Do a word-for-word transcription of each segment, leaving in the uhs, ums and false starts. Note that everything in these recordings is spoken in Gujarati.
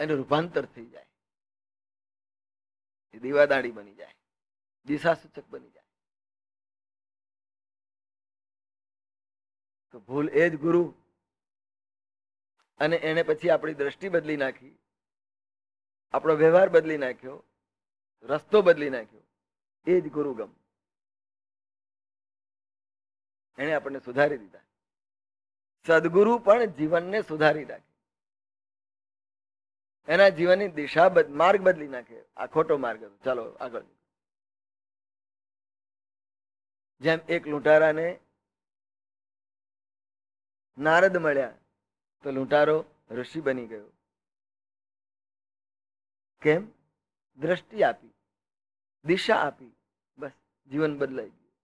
એનું રૂપાંતર થઈ જાય, એ દીવાદાળી બની જાય, દિશા સૂચક બની જાય. તો ભૂલ એ જ ગુરુ. અને એને પછી આપણી દ્રષ્ટિ બદલી નાખી, આપણો વ્યવહાર બદલી નાખ્યો, રસ્તો બદલી નાખ્યો, એ જ ગુરુગમ. એને આપણને સુધારી દીધા. સદગુરુ પણ જીવનને સુધારી નાખે, એના જીવનની દિશા માર્ગ બદલી નાખે. આ ખોટો માર્ગ હતો, ચાલો આગળ. જેમ એક લૂંટારાને નારદ મળ્યા તો લૂંટારો ઋષિ બની ગયો. કેમ? દ્રષ્ટિ આપી, દિશા આપી, બસ જીવન બદલાઈ ગયું.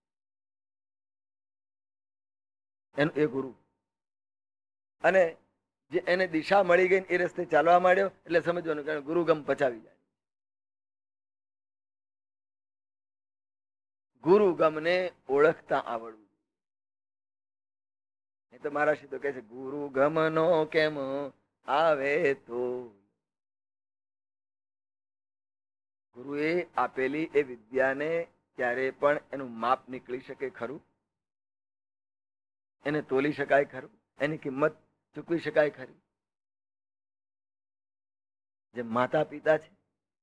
એનું એ ગુરુ. અને જે એને દિશા મળી ગઈ એ રસ્તે ચાલવા માંડ્યો એટલે સમજવાનું કે ગુરુગમ પચાવી જાય. ગુરુગમને ઓળખતા આવડવું. એ તો મારા શબ્દો કહે છે, ગુરુગમ નો કેમ આવે તો. ગુરુએ આપેલી એ વિદ્યાને ક્યારે પણ એનું માપ નીકળી શકે ખરું? એને તોલી શકાય ખરું? એની કિંમત ચૂકવી શકાય ખરી? જે માતા પિતા છે,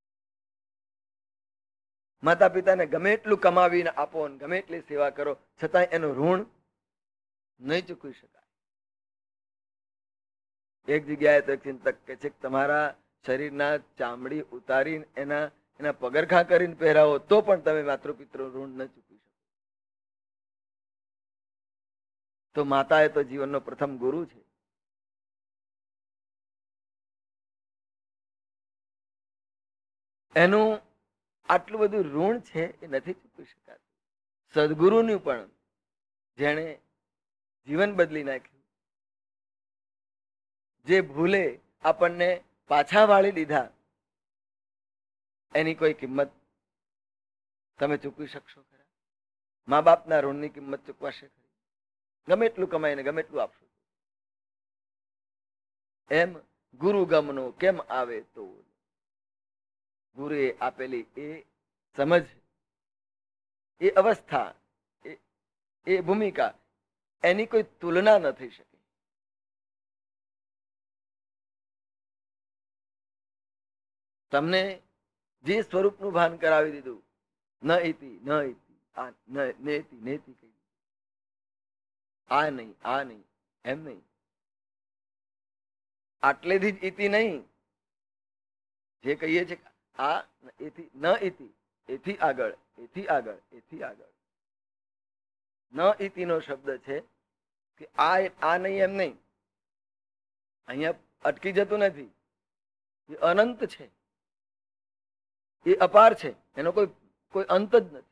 માતા પિતાને ગમે એટલું કમાવીને આપો, ગમે એટલી સેવા કરો, છતાં એનું ઋણ નહીં ચૂકવી શકાય. એક જગ્યાએ તો ચિંતક કે છે, તમારા શરીરના ચામડી ઉતારી એના એના પગરખા કરીને પહેરાવો તો પણ તમે માતૃપિતૃ ઋણ ન ચૂકવી શકો. તો માતા એ તો જીવનનો પ્રથમ ગુરુ છે. એનું આટલું બધું ઋણ છે એ નથી ચૂકવી શકાતું. સદગુરુનું પણ જેણે જીવન બદલી નાખ્યું, જે ભૂલે આપણને પાછા વાળી લીધા, એની કોઈ કિંમત તમે ચૂકવી શકશો ખરા? મા બાપના ઋણની કિંમત ચૂકવાશે ખરી? ગમે એટલું કમાઈને ગમે એટલું આપશો. એમ ગુરુગમનો કેમ આવે તો. ગુરુએ આપેલી એ સમજ, એ અવસ્થા, એ ભૂમિકા, એની કોઈ તુલના ન થઈ શકે. તમને જે સ્વરૂપનું ભાન કરાવી દીધું, ન ઇતિ ન ઇતિ આ નેતિ નેતિ કહી, આ નહીં આ નહીં એમ નહીં, આટલેથી જ ઇતિ નહીં. જે કહીએ છીએ આ એથી ન ઇતિ, એથી આગળ, એથી આગળ, એથી આગળ. ન ઇતિ નો શબ્દ છે કે આ આ નહીં એમ નહીં, અહીંયા અટકી જતું નથી. એ અનંત છે, એ અપાર છે, એનો કોઈ કોઈ અંત જ નથી.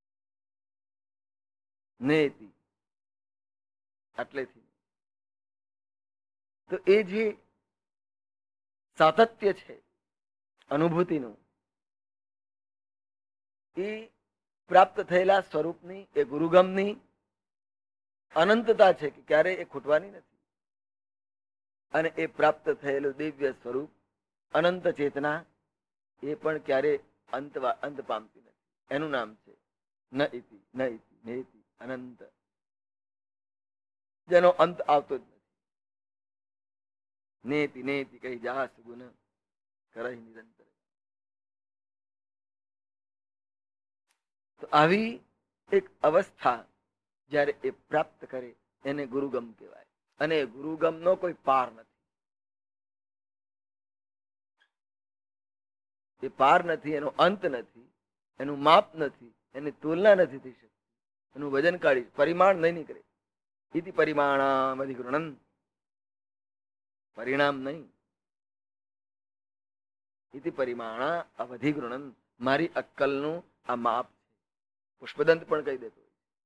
નેતિ આટલેથી. તો એ જે સાતત્ય છે અનુભૂતિનું, એ પ્રાપ્ત થયેલા સ્વરૂપની, એ ગુરુગમની અનંતતા છે કે ક્યારેય એ ખૂટવાની નથી. અને એ પ્રાપ્ત થયેલું દિવ્ય સ્વરૂપ, અનંત ચેતના, એ પણ ક્યારે અંત અંત પામતી નથી. એનું નામ છે ન ઇતિ ન ઇતિ નેતિ અનંત, જેનો અંત આવતો જ નથી. નેતિ નેતિ કહી જાસ ગુણ કરહી નિરંતર. તો આવી એક અવસ્થા જ્યારે એ પ્રાપ્ત કરે એને ગુરુગમ કહેવાય. અને ગુરુગમનો કોઈ પાર નથી. એ પાર નથી, એનો અંત નથી, એનું માપ નથી, એની તુલના નથી થઈ શકતી. એનું વજન કાઢી પરિમાણ નહીં નીકળે. ઇતિ પરિમાણામ અધિગૃણન, પરિણામ નહીં. ઇતિ પરિમાણા અવધિગૃણન, મારી અક્કલનું આ માપ છે. પુષ્પદંત પણ કહી દેતો.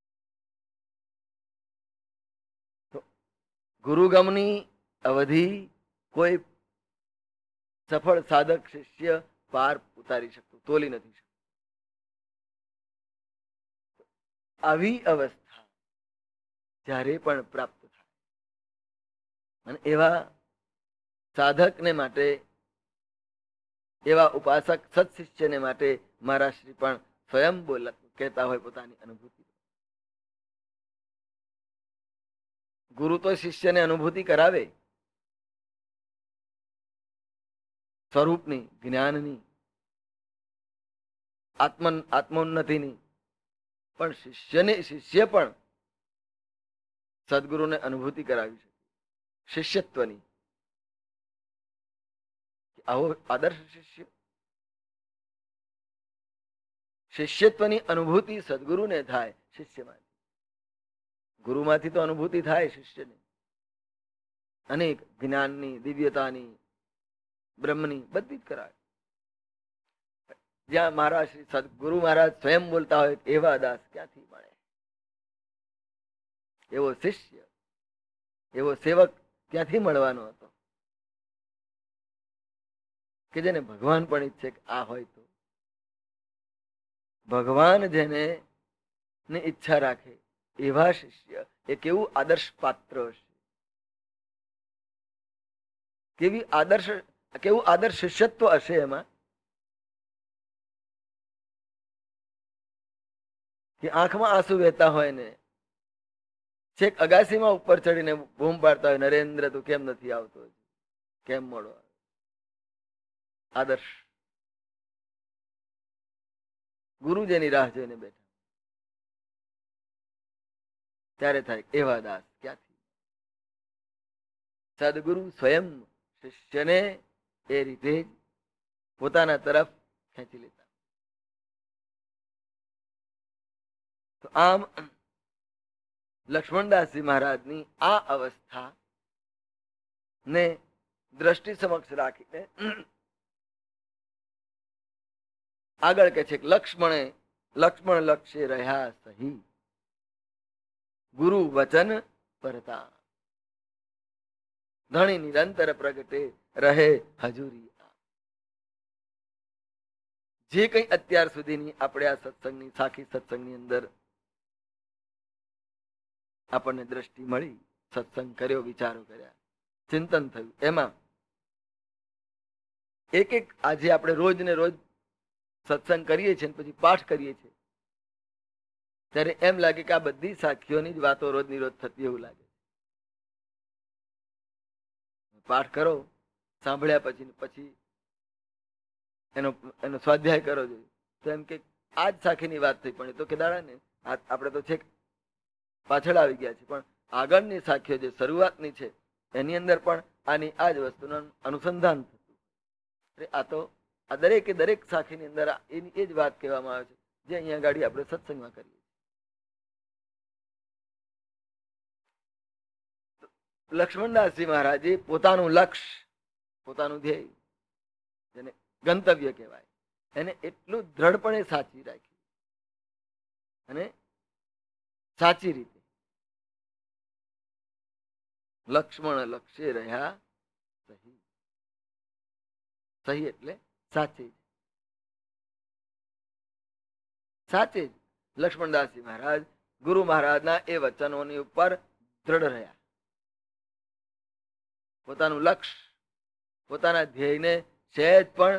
તો ગુરુગમની અવધિ કોઈ સફળ સાધક શિષ્ય પાર ઉતારી શકતું, તોલી નથી શકતું. આવી અવસ્થા જ્યારે પણ પ્રાપ્ત થાય, અને એવા સાધકને માટે એવા ઉપાસક સત્શિષ્યને માટે મારા શ્રી પણ સ્વયં બોલ કહેતા હોય પોતાની અનુભૂતિ. ગુરુ તો શિષ્યને અનુભૂતિ કરાવે સ્વરૂપની, જ્ઞાનની, આત્મ આત્મોન્નતિની, પણ શિષ્યને શિષ્ય પણ સદગુરુને અનુભૂતિ કરાવી શકે શિષ્યત્વની. આવો આદર્શ શિષ્ય, શિષ્યત્વની અનુભૂતિ સદગુરુને થાય શિષ્યમાંથી. ગુરુમાંથી તો અનુભૂતિ થાય શિષ્યને અનેક જ્ઞાનની, દિવ્યતાની, બ્રહ્મની, બધી જ કરાય. જ્યાં મહારાજ શ્રી સદગુરુ મહારાજ સ્વયં બોલતા હોય એવા દાસ ક્યાંથી મળે? એવો શિષ્ય, એવો સેવક ક્યાંથી મળવાનો હતો કે જેને ભગવાન પણ ઈચ્છે કે આ હોય તો? ભગવાન જેને ને ઈચ્છા રાખે એવા શિષ્ય એ કેવું આદર્શ પાત્ર હશે, કેવી આદર્શ કેવું આદર્શ શિષ્યત્વ હશે એમાં કે આંખમાં આંસુ વહેતા હોય ને છેક અગાસીમાં ઉપર ચડીને બૂમ પાડતા હોય, નરેન્દ્ર તું કેમ નથી આવતો, કેમ મોડો? આદર્શ ગુરુ જેની રાહ જોઈને બેઠા ત્યારે થાય એવા દાસ ક્યાંથી? સદગુરુ સ્વયં શિષ્યને એ રીતે જ પોતાના તરફ ખેંચી લેતા. તો આમ લક્ષ્મણદાસજી મહારાજની આ અવસ્થા ને દ્રષ્ટિ સમક્ષ રાખીને આગળ કે છે લક્ષ્મણે લક્ષ્મણ લક્ષ્ય રહ્યા સહી ગુરુ વચન પરતા ધણી નિરંતર પ્રગટે રહે હજુરી. જે કઈ અત્યાર સુધીની આપણે આ સત્સંગની સાખી સત્સંગની અંદર આપણને દ્રષ્ટિ મળી, સત્સંગ કર્યો, વિચારો કર્યા, ચિંતન થયું, એમાં એક એક આજે આપણે રોજ ને રોજ સત્સંગ કરીએ છીએ પછી પાઠ કરીએ છીએ ત્યારે એમ લાગે કે આ બધી સાખીઓની જ વાતો રોજની રોજ થતી એવું લાગે. પાઠ કરો, સાંભળ્યા પછી પછી એનો એનો સ્વાધ્યાય કરો જોઈએ તો એમ કે આ જ સાખીની વાત થઈ, પણ એ તો કે દાડા ને આપણે તો છેક પાછળ આવી ગયા છે, પણ આગળની સાખીઓ જે શરૂઆતની છે એની અંદર પણ આની આ જ વસ્તુનું અનુસંધાન થતું. આ તો આ દરેકે દરેક સાખીની અંદર એની એ જ વાત કહેવામાં આવે છે જે અહીંયા ગાડી આપણે સત્સંગમાં કરીએ. લક્ષ્મણદાસજી મહારાજે પોતાનું લક્ષ્ય, પોતાનું ધ્યેય, જેને ગંતવ્ય કહેવાય, એને એટલું દ્રઢપણે સાચી રાખી અને સાચી રીતે લક્ષ્મણ લક્ષ્ય રહ્યા સહી. સહી એટલે સાચે સાચે જ લક્ષ્મણદાસજી મહારાજ ગુરુ મહારાજના એ વચનોની ઉપર દ્રઢ રહ્યા. પોતાનું લક્ષ્ય, પોતાના ધ્યેયને સહેજ પણ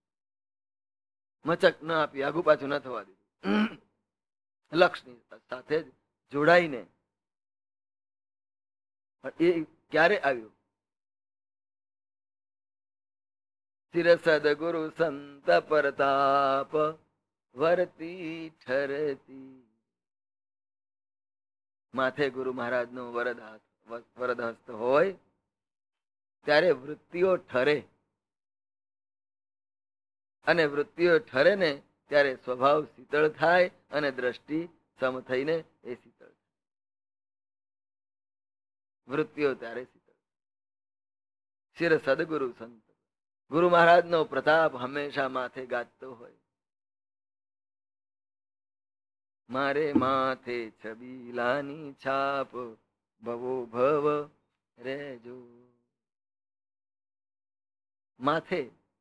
મચક ન આપી, આગુ પાછું ન થવા દીધું. લક્ષ્યની સાથે જ જોડાઈને. એ ક્યારે આવ્યું? શિરસદ ગુરુ સંત પ્રતાપ વરતી ઠરતી. માથે ગુરુ મહારાજ નો વરદ હાથ વરદ હસ્ત હોય ત્યારે વૃત્તિઓ ઠરે, અને વૃત્તિઓ ઠરે ને ત્યારે સ્વભાવ શીતળ થાય અને દ્રષ્ટિ સમ થઈને એ શીતળ થાય. વૃત્તિઓ ત્યારે શીતળ. શિર સદગુરુ સંત ગુરુ મહારાજ નો પ્રતાપ હંમેશા માથે ગાજતો હોય. મારે માથે છબીલાની છાપ ભવો ભવ રેજો. માથે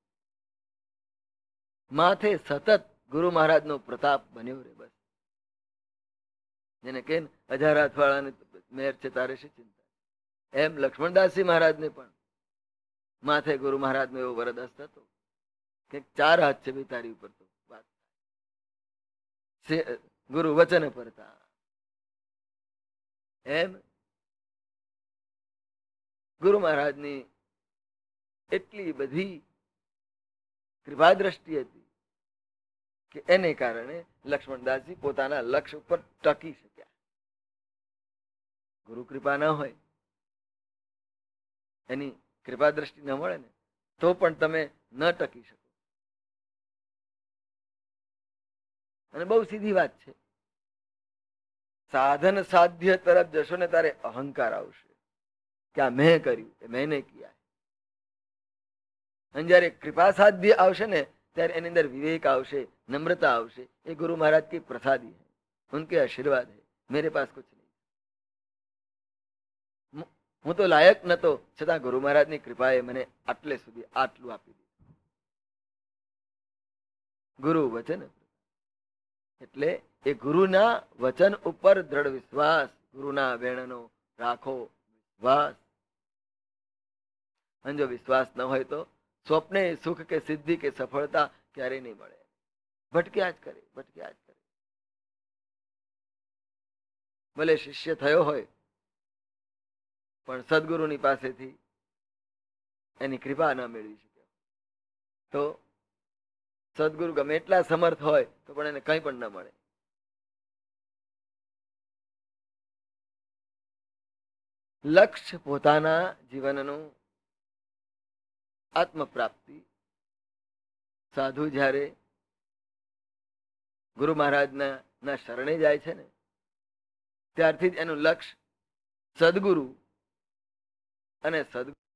માથે સતત ગુરુ મહારાજ નો પ્રતાપ બન્યો રે. બસ જેને કે હજાર હાથવાળાની મેર છે તારે શી ચિંતા, એમ લક્ષ્મણદાસજી મહારાજ ને પણ માથે ગુરુ મહારાજ નો એવો વરદસ્ત હતો કે ચાર હાથ છે ભાઈ તારી ઉપર, તો વાત ગુરુ વચન પરતા એમ ગુરુ મહારાજની એટલી બધી કૃપા દ્રષ્ટિ હતી કે એને કારણે લક્ષ્મણદાસજી પોતાના લક્ષ્ય ઉપર ટકી શક્યા. ગુરુ કૃપા ન હોય, એની કૃપા દ્રષ્ટિ ન મળે ને તો પણ તમે ન ટકી શકો. અને બહુ સીધી વાત છે, સાધન સાધ્ય તરફ જશો ને તારે અહંકાર આવશે કે આ મેં કર્યું, મેને કિયા. અને જયારે કૃપા સાધ્ય આવશે ને ત્યારે એની અંદર વિવેક આવશે, નમ્રતા આવશે. એ ગુરુ મહારાજ की प्रसादी है, उनके आशीर्वाद है, मेरे पास कुछ नहीं. હું તો લાયક નતો, છતાં ગુરુ મહારાજની કૃપાએ મને આટલે સુધી આટલું આપી દીધું. ગુરુ વચન એટલે એ ગુરુના વચન ઉપર દ્રઢ વિશ્વાસ, ગુરુના વેણનો રાખો વિશ્વાસ. અને જો વિશ્વાસ ન હોય તો સ્વપ્ને સુખ કે સિદ્ધિ કે સફળતા ક્યારે નહીં મળે. ભટક્યા જ કરે, ભટક્યા જ કરે. ભલે શિષ્ય થયો હોય પણ સદગુરુની પાસેથી એની કૃપા ન મેળવી શકે તો સદગુરુ ગમે એટલા સમર્થ હોય તો પણ એને કંઈ પણ ન મળે. લક્ષ્ય પોતાના જીવનનું આત્મપ્રાપ્તિ. સાધુ જ્યારે ગુરુ મહારાજના ના શરણે જાય છે ને ત્યારથી જ એનું લક્ષ્ય સદગુરુ અને સદગુરુ